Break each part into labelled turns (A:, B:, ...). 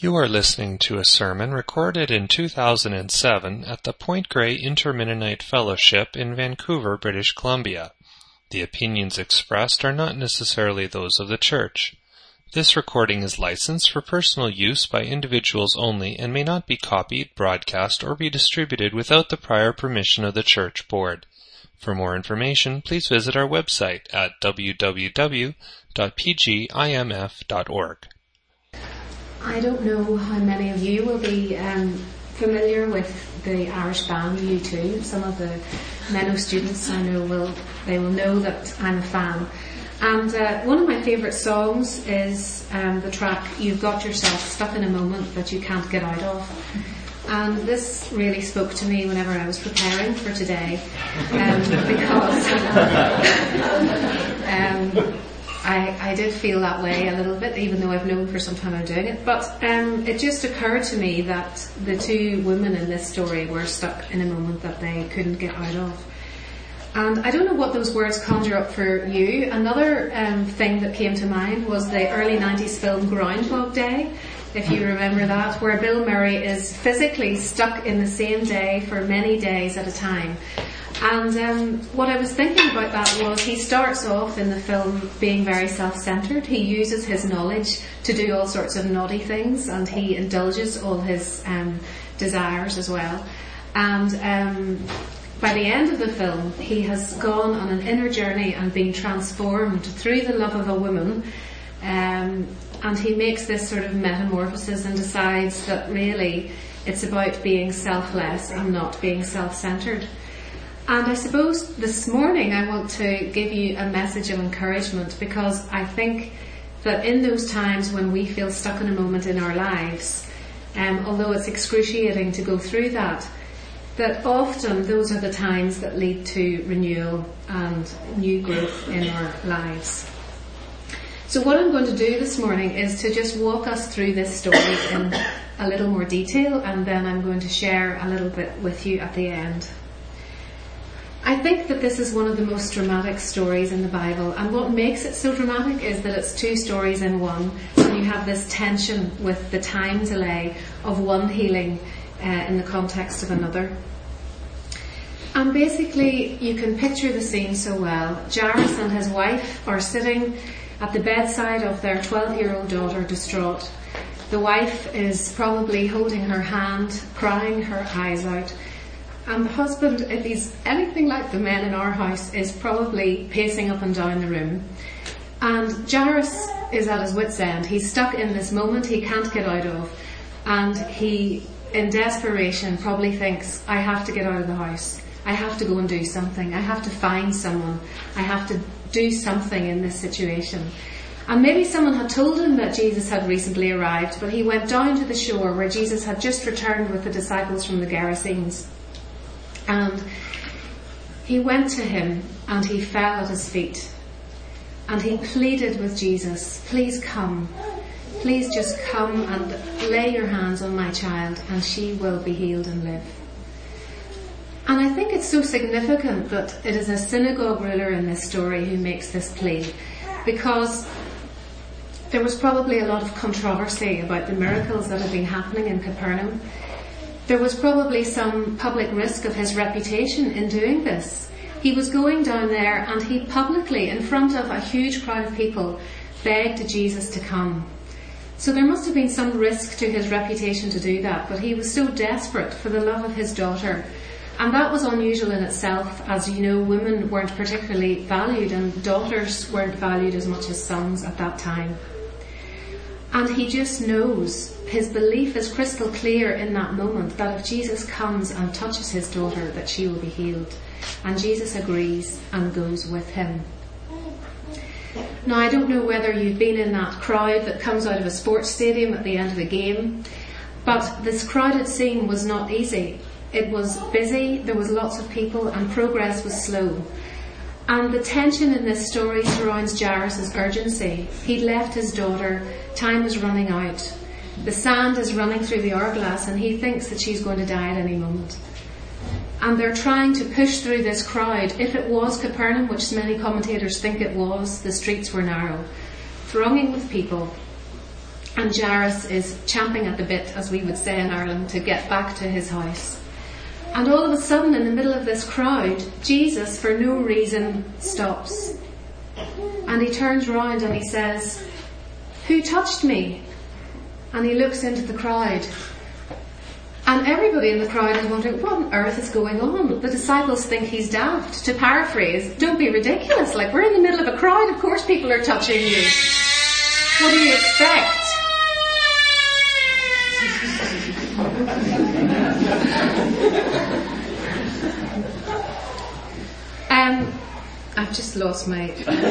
A: You are listening to a sermon recorded in 2007 at the Point Grey Inter-Mennonite Fellowship in Vancouver, British Columbia. The opinions expressed are not necessarily those of the Church. This recording is licensed for personal use by individuals only and may not be copied, broadcast, or be distributed without the prior permission of the Church Board. For more information, please visit our website at www.pgimf.org.
B: I don't know how many of you will be familiar with the Irish band U2. Some of the Menno students I know will know that I'm a fan. And one of my favourite songs is the track "You've Got Yourself Stuck in a Moment That You Can't Get Out Of." And this really spoke to me whenever I was preparing for today, because I did feel that way a little bit, even though I've known for some time I'm doing it. But it just occurred to me that the two women in this story were stuck in a moment that they couldn't get out of. And I don't know what those words conjure up for you. Another thing that came to mind was the early 90s film Groundhog Day, if you remember that, where Bill Murray is physically stuck in the same day for many days at a time. And what I was thinking about that was he starts off in the film being very self-centered. He uses his knowledge to do all sorts of naughty things, and he indulges all his desires as well. And by the end of the film, he has gone on an inner journey and been transformed through the love of a woman. And he makes this sort of metamorphosis and decides that really it's about being selfless and not being self-centered. And I suppose this morning I want to give you a message of encouragement, because I think that in those times when we feel stuck in a moment in our lives, although it's excruciating to go through that often those are the times that lead to renewal and new growth in our lives. So what I'm going to do this morning is to just walk us through this story in a little more detail, and then I'm going to share a little bit with you at the end. I think that this is one of the most dramatic stories in the Bible, and what makes it so dramatic is that it's two stories in one, and you have this tension with the time delay of one healing in the context of another. And basically you can picture the scene so well. Jairus and his wife are sitting at the bedside of their 12-year-old daughter, distraught. The wife is probably holding her hand, crying her eyes out. And the husband, if he's anything like the men in our house, is probably pacing up and down the room. And Jairus is at his wit's end. He's stuck in this moment he can't get out of. And he, in desperation, probably thinks, I have to get out of the house. I have to go and do something. I have to find someone. I have to do something in this situation. And maybe someone had told him that Jesus had recently arrived, but he went down to the shore where Jesus had just returned with the disciples from the Gerasenes. And he went to him and he fell at his feet. And he pleaded with Jesus, please come. Please just come and lay your hands on my child and she will be healed and live. And I think it's so significant that it is a synagogue ruler in this story who makes this plea, because there was probably a lot of controversy about the miracles that had been happening in Capernaum. There was probably some public risk of his reputation in doing this. He was going down there and he publicly, in front of a huge crowd of people, begged Jesus to come. So there must have been some risk to his reputation to do that, but he was so desperate for the love of his daughter. And that was unusual in itself. As you know, women weren't particularly valued and daughters weren't valued as much as sons at that time. And he just knows, his belief is crystal clear in that moment, that if Jesus comes and touches his daughter, that she will be healed. And Jesus agrees and goes with him. Now, I don't know whether you've been in that crowd that comes out of a sports stadium at the end of a game, but this crowded scene was not easy. It was busy, there was lots of people, and progress was slow. And the tension in this story surrounds Jairus' urgency. He'd left his daughter, time is running out. The sand is running through the hourglass and he thinks that she's going to die at any moment. And they're trying to push through this crowd. If it was Capernaum, which many commentators think it was, the streets were narrow, thronging with people. And Jairus is champing at the bit, as we would say in Ireland, to get back to his house. And all of a sudden, in the middle of this crowd, Jesus, for no reason, stops. And he turns round and he says, "Who touched me?" And he looks into the crowd. And everybody in the crowd is wondering, what on earth is going on? The disciples think he's daft. To paraphrase, don't be ridiculous. Like, we're in the middle of a crowd, of course people are touching you. What do you expect? I've just lost my...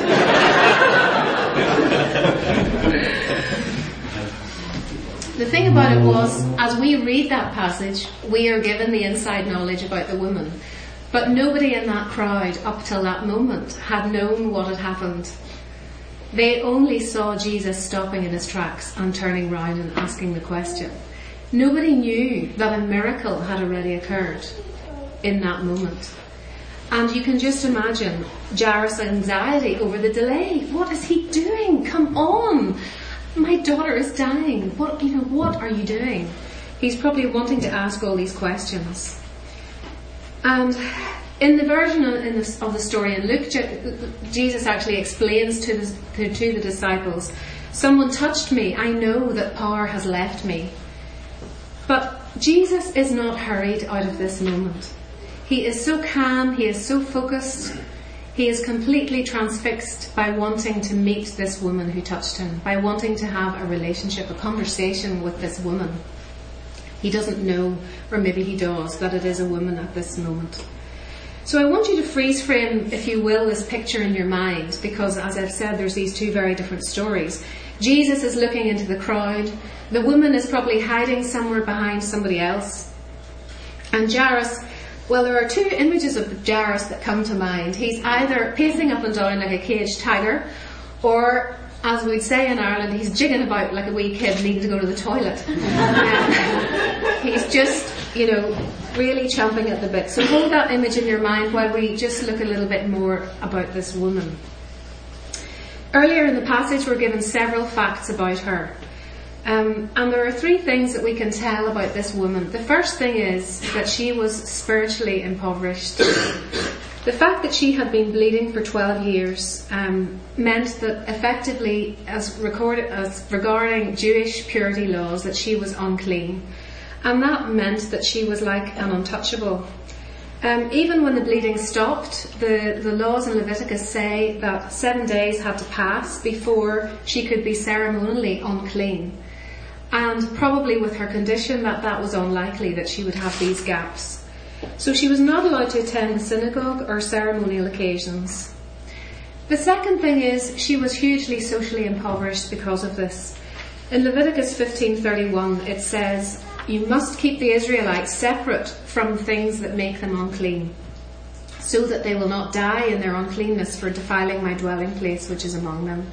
B: The thing about it was, as we read that passage, we are given the inside knowledge about the woman. But nobody in that crowd, up till that moment, had known what had happened. They only saw Jesus stopping in his tracks and turning round and asking the question. Nobody knew that a miracle had already occurred in that moment. And you can just imagine Jairus' anxiety over the delay. What is he doing? Come on! My daughter is dying. What are you doing? He's probably wanting to ask all these questions. And in the version of the story in Luke, Jesus actually explains to the disciples, "Someone touched me. I know that power has left me." But Jesus is not hurried out of this moment. He is so calm, he is so focused, he is completely transfixed by wanting to meet this woman who touched him, by wanting to have a relationship, a conversation with this woman. He doesn't know, or maybe he does, that it is a woman at this moment. So I want you to freeze frame, if you will, this picture in your mind, because as I've said, there's these two very different stories. Jesus is looking into the crowd. The woman is probably hiding somewhere behind somebody else. And Jairus, well, there are two images of Jairus that come to mind. He's either pacing up and down like a caged tiger, or, as we'd say in Ireland, he's jigging about like a wee kid needing to go to the toilet. He's just, really chomping at the bit. So hold that image in your mind while we just look a little bit more about this woman. Earlier in the passage, we're given several facts about her. And there are three things that we can tell about this woman. The first thing is that she was spiritually impoverished. The fact that she had been bleeding for 12 years meant that effectively, as regarding Jewish purity laws, that she was unclean. And that meant that she was like an untouchable. Even when the bleeding stopped, the laws in Leviticus say that 7 days had to pass before she could be ceremonially unclean. And probably with her condition that was unlikely that she would have these gaps. So she was not allowed to attend the synagogue or ceremonial occasions. The second thing is she was hugely socially impoverished because of this. In Leviticus 15:31 it says, "You must keep the Israelites separate from things that make them unclean, so that they will not die in their uncleanness for defiling my dwelling place which is among them."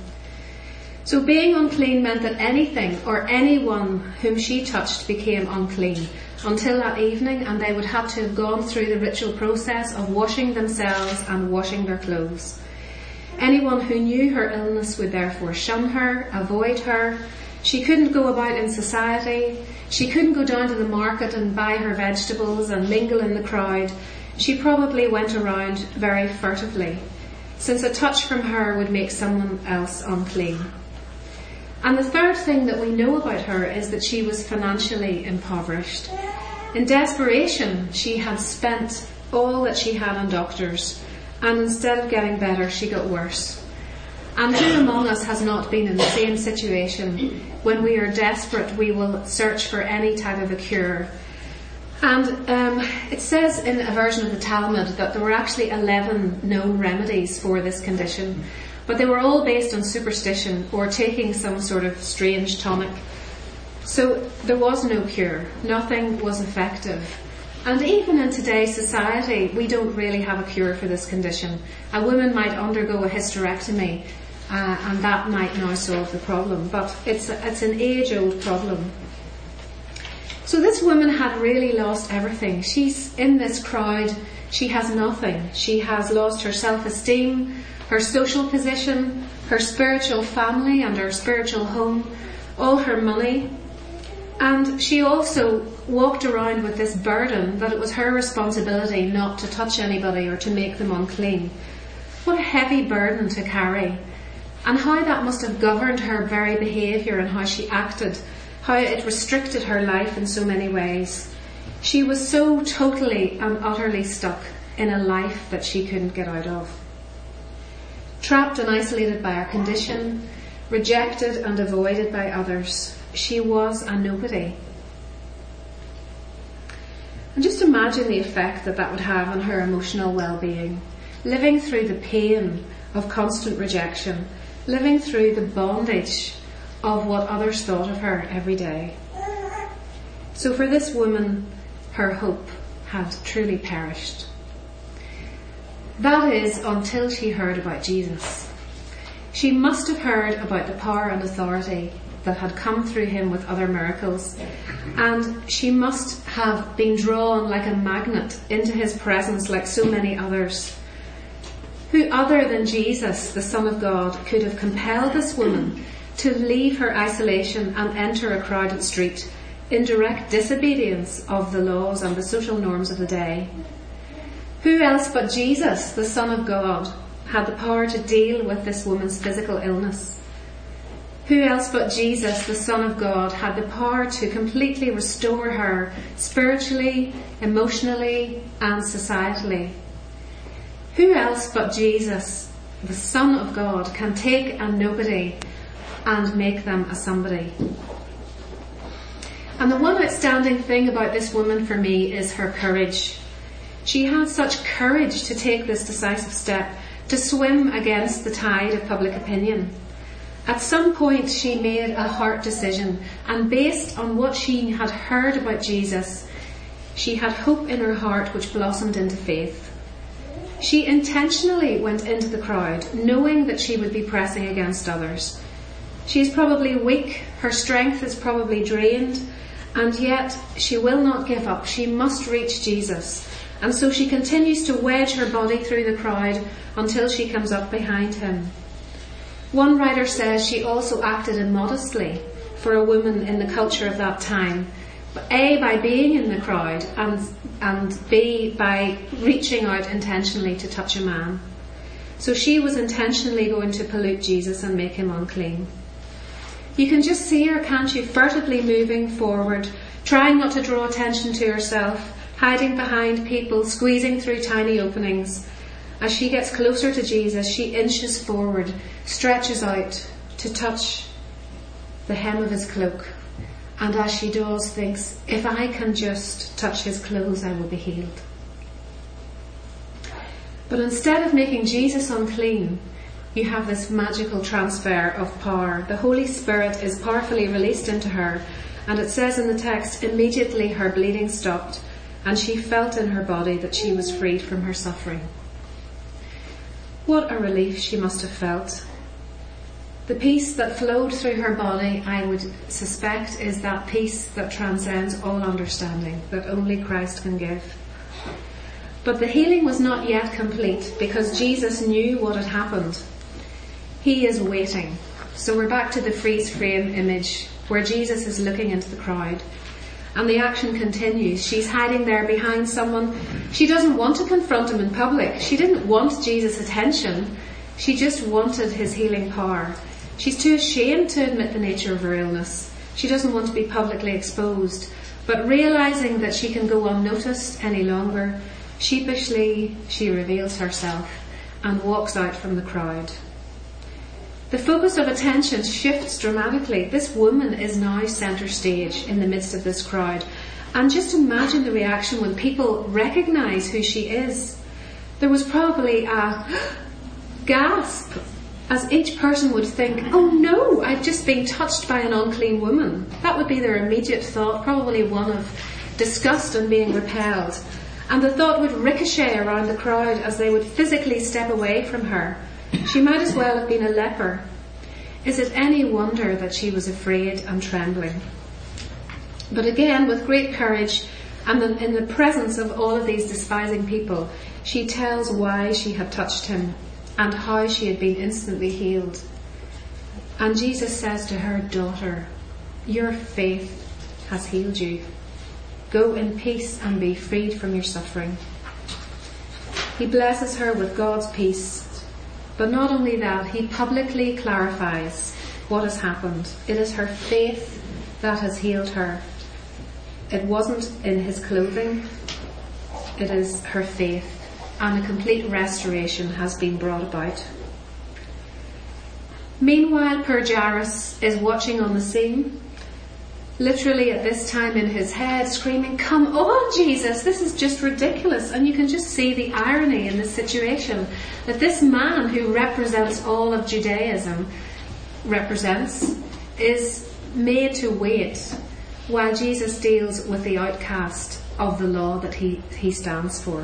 B: So being unclean meant that anything or anyone whom she touched became unclean until that evening, and they would have to have gone through the ritual process of washing themselves and washing their clothes. Anyone who knew her illness would therefore shun her, avoid her. She couldn't go about in society. She couldn't go down to the market and buy her vegetables and mingle in the crowd. She probably went around very furtively, since a touch from her would make someone else unclean. And the third thing that we know about her is that she was financially impoverished. In desperation, she had spent all that she had on doctors, and instead of getting better, she got worse. And who among us has not been in the same situation? When we are desperate, we will search for any type of a cure. And it says in a version of the Talmud that there were actually 11 known remedies for this condition, but they were all based on superstition or taking some sort of strange tonic. So there was no cure. Nothing was effective. And even in today's society, we don't really have a cure for this condition. A woman might undergo a hysterectomy, and that might now solve the problem. But it's an age-old problem. So this woman had really lost everything. She's in this crowd. She has nothing. She has lost her self-esteem, her social position, her spiritual family and her spiritual home. all her money. And she also walked around with this burden that it was her responsibility not to touch anybody or to make them unclean. What a heavy burden to carry. And how that must have governed her very behaviour and how she acted, how it restricted her life in so many ways. She was so totally and utterly stuck in a life that she couldn't get out of. Trapped and isolated by her condition, rejected and avoided by others, she was a nobody. And just imagine the effect that would have on her emotional well-being, living through the pain of constant rejection, living through the bondage of what others thought of her every day. So for this woman, her hope had truly perished. That is, until she heard about Jesus. She must have heard about the power and authority that had come through him with other miracles, and she must have been drawn like a magnet into his presence like so many others. Who other than Jesus, the Son of God, could have compelled this woman to leave her isolation and enter a crowded street in direct disobedience of the laws and the social norms of the day? Who else but Jesus, the Son of God, had the power to deal with this woman's physical illness? Who else but Jesus, the Son of God, had the power to completely restore her spiritually, emotionally, and societally? Who else but Jesus, the Son of God, can take a nobody and make them a somebody? And the one outstanding thing about this woman for me is her courage. She had such courage to take this decisive step, to swim against the tide of public opinion. At some point she made a heart decision, and based on what she had heard about Jesus, she had hope in her heart which blossomed into faith. She intentionally went into the crowd, knowing that she would be pressing against others. She is probably weak, her strength is probably drained, and yet she will not give up. She must reach Jesus. And so she continues to wedge her body through the crowd until she comes up behind him. One writer says she also acted immodestly for a woman in the culture of that time. A, by being in the crowd, and B, by reaching out intentionally to touch a man. So she was intentionally going to pollute Jesus and make him unclean. You can just see her, can't you, furtively moving forward, trying not to draw attention to herself, hiding behind people, squeezing through tiny openings. As she gets closer to Jesus, she inches forward, stretches out to touch the hem of his cloak. And as she does, thinks, if I can just touch his clothes, I will be healed. But instead of making Jesus unclean, you have this magical transfer of power. The Holy Spirit is powerfully released into her, and it says in the text, immediately her bleeding stopped, and she felt in her body that she was freed from her suffering. What a relief she must have felt. The peace that flowed through her body, I would suspect, is that peace that transcends all understanding, that only Christ can give. But the healing was not yet complete, because Jesus knew what had happened. He is waiting. So we're back to the freeze frame image, where Jesus is looking into the crowd. And the action continues. She's hiding there behind someone. She doesn't want to confront him in public. She didn't want Jesus' attention. She just wanted his healing power. She's too ashamed to admit the nature of her illness. She doesn't want to be publicly exposed. But realizing that she can go unnoticed any longer, sheepishly she reveals herself and walks out from the crowd. The focus of attention shifts dramatically. This woman is now centre stage in the midst of this crowd. And just imagine the reaction when people recognise who she is. There was probably a gasp, as each person would think, oh no, I've just been touched by an unclean woman. That would be their immediate thought, probably one of disgust and being repelled. And the thought would ricochet around the crowd as they would physically step away from her. She might as well have been a leper. Is it any wonder that she was afraid and trembling? But again, with great courage, and in the presence of all of these despising people, she tells why she had touched him and how she had been instantly healed. And Jesus says to her, daughter, Your faith has healed you. Go in peace and be freed from your suffering. He blesses her with God's peace, but not only that, he publicly clarifies what has happened. It is her faith that has healed her. It wasn't in his clothing, it is her faith, and a complete restoration has been brought about. Meanwhile, poor Jairus is watching on the scene, literally at this time in his head, screaming, "Come on, Jesus, this is just ridiculous." And you can just see the irony in this situation, that this man who represents all of Judaism is made to wait while Jesus deals with the outcast of the law that he stands for.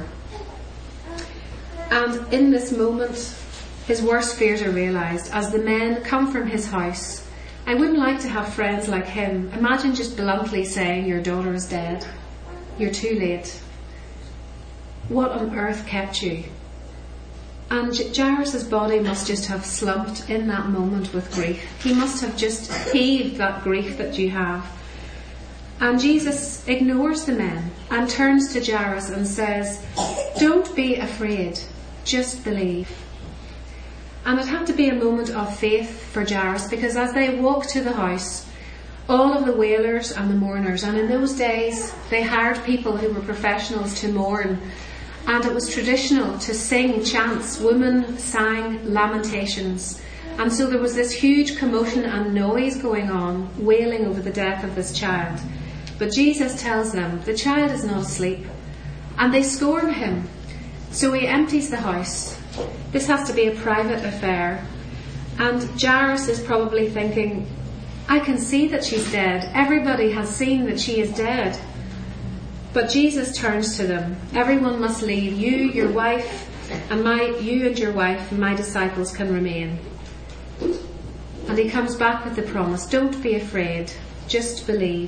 B: And in this moment, his worst fears are realised as the men come from his house. I wouldn't like to have friends like him. Imagine just bluntly saying, "Your daughter is dead. You're too late. What on earth kept you?" And Jairus' body must just have slumped in that moment with grief. He must have just heaved that grief that you have. And Jesus ignores the men and turns to Jairus and says, "Don't be afraid, just believe." And it had to be a moment of faith for Jairus, because as they walked to the house, all of the wailers and the mourners, and in those days they hired people who were professionals to mourn, and it was traditional to sing chants. Women sang lamentations, and so there was this huge commotion and noise going on, wailing over the death of this child. But Jesus tells them the child is not asleep, and they scorn him. So he empties the house. This has to be a private affair. And Jairus is probably thinking, "I can see that she's dead. Everybody has seen that she is dead." But Jesus turns to them. "Everyone must leave. You and your wife, and my disciples can remain." And he comes back with the promise, "Don't be afraid, just believe."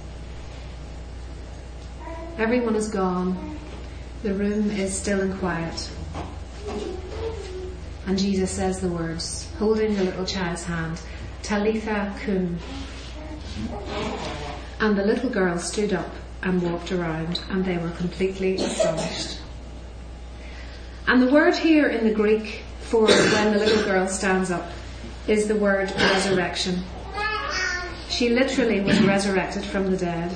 B: Everyone is gone. The room is still and quiet. And Jesus says the words, holding the little child's hand, "Talitha cum." And the little girl stood up and walked around, and they were completely astonished. And the word here in the Greek for when the little girl stands up is the word resurrection. She literally was resurrected from the dead.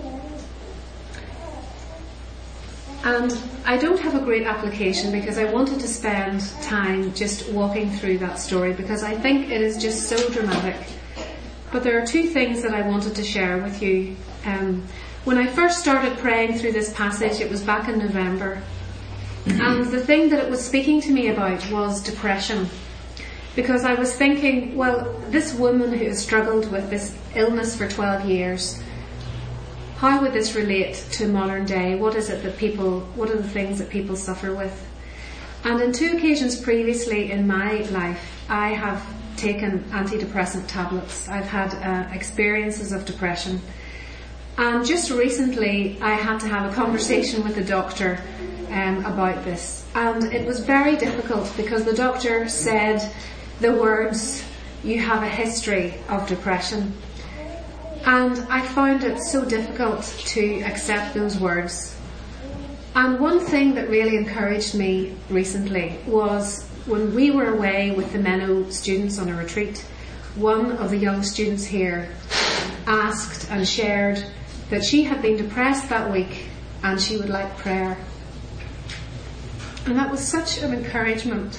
B: And I don't have a great application because I wanted to spend time just walking through that story because I think it is just so dramatic. But there are two things that I wanted to share with you. When I first started praying through this passage, it was back in November. And the thing that it was speaking to me about was depression. Because I was thinking, well, this woman who has struggled with this illness for 12 years, how would this relate to modern day? What are the things that people suffer with? And on 2 occasions previously in my life, I have taken antidepressant tablets. I've had experiences of depression. And just recently, I had to have a conversation with the doctor about this. And it was very difficult because the doctor said the words, "You have a history of depression." And I found it so difficult to accept those words. And one thing that really encouraged me recently was when we were away with the Menno students on a retreat, one of the young students here asked and shared that she had been depressed that week and she would like prayer. And that was such an encouragement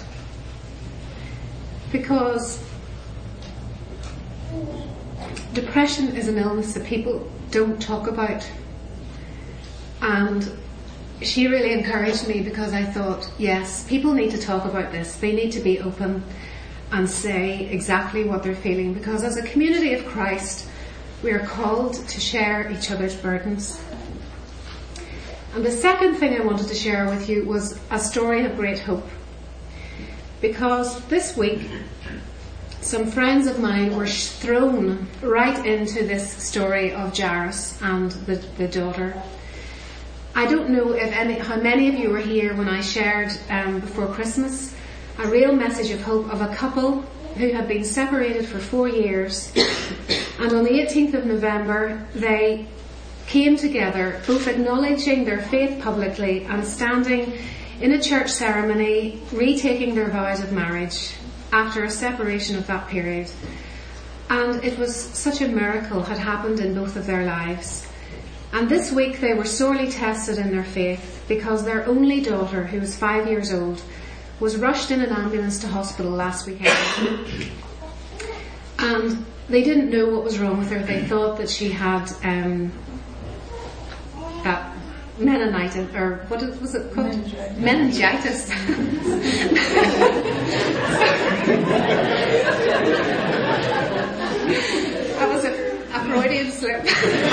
B: because depression is an illness that people don't talk about. And she really encouraged me because I thought, yes, people need to talk about this. They need to be open and say exactly what they're feeling, because as a community of Christ, we are called to share each other's burdens. And the second thing I wanted to share with you was a story of great hope. Because this week, some friends of mine were thrown right into this story of Jairus and the daughter. I don't know how many of you were here when I shared before Christmas a real message of hope of a couple who had been separated for 4 years And on the 18th of November, they came together, both acknowledging their faith publicly and standing in a church ceremony, retaking their vows of marriage after a separation of that period. And it was such a miracle had happened in both of their lives. And this week they were sorely tested in their faith because their only daughter, who was 5 years old, was rushed in an ambulance to hospital last weekend. And they didn't know what was wrong with her. They thought that she had meningitis, or what was it called? Meningitis. That was a Freudian slip.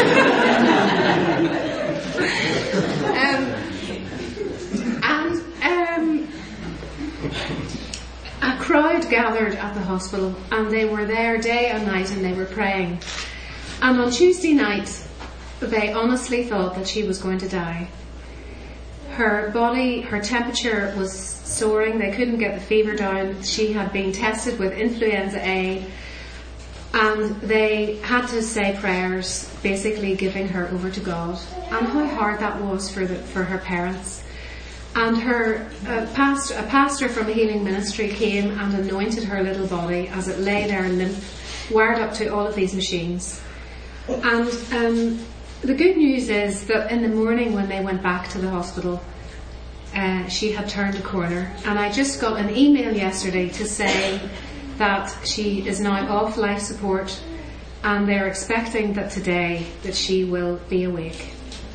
B: A crowd gathered at the hospital, and they were there day and night, and they were praying. And on Tuesday night, they honestly thought that she was going to die. Her body, her temperature was soaring. They couldn't get the fever down. She had been tested with influenza A, and they had to say prayers, basically giving her over to God. And how hard that was for her parents. And a pastor from a healing ministry came and anointed her little body as it lay there limp, wired up to all of these machines. And the good news is that in the morning when they went back to the hospital, she had turned a corner. And I just got an email yesterday to say that she is now off life support, and they're expecting that today that she will be awake.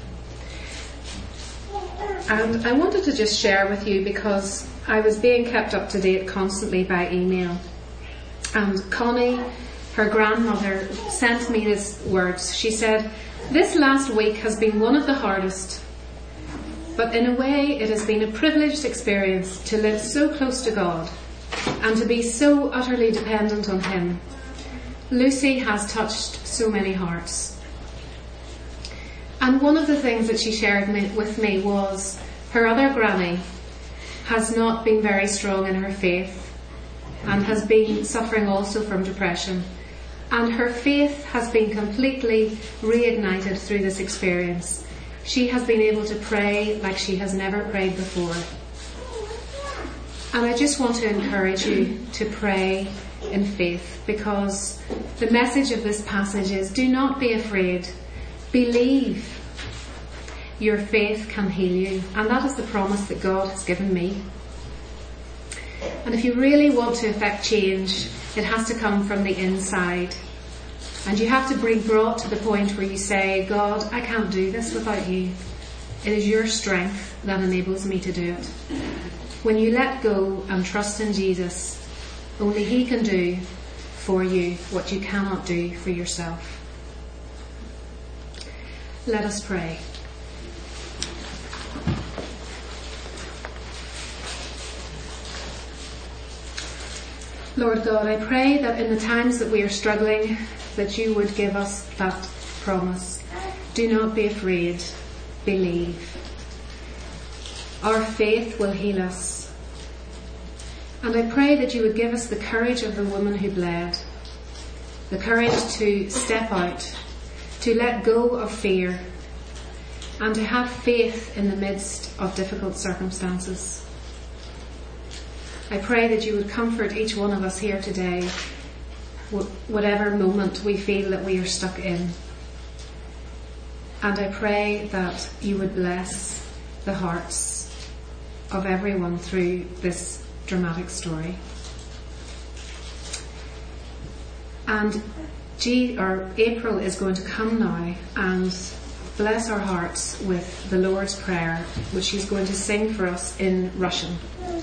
B: And I wanted to just share with you, because I was being kept up to date constantly by email. And Connie, her grandmother, sent me these words. She said, "This last week has been one of the hardest, but in a way it has been a privileged experience to live so close to God and to be so utterly dependent on Him. Lucy has touched so many hearts." And one of the things that she shared with me was her other granny has not been very strong in her faith and has been suffering also from depression. And her faith has been completely reignited through this experience. She has been able to pray like she has never prayed before. And I just want to encourage you to pray in faith, because the message of this passage is, do not be afraid. Believe. Your faith can heal you. And that is the promise that God has given me. And if you really want to effect change, it has to come from the inside. And you have to be brought to the point where you say, God, I can't do this without you. It is your strength that enables me to do it. When you let go and trust in Jesus, only He can do for you what you cannot do for yourself. Let us pray. Lord God, I pray that in the times that we are struggling, that you would give us that promise. Do not be afraid. Believe. Our faith will heal us. And I pray that you would give us the courage of the woman who bled, the courage to step out, to let go of fear, and to have faith in the midst of difficult circumstances. I pray that you would comfort each one of us here today, whatever moment we feel that we are stuck in. And I pray that you would bless the hearts of everyone through this dramatic story. And April is going to come now and bless our hearts with the Lord's Prayer, which she's going to sing for us in Russian.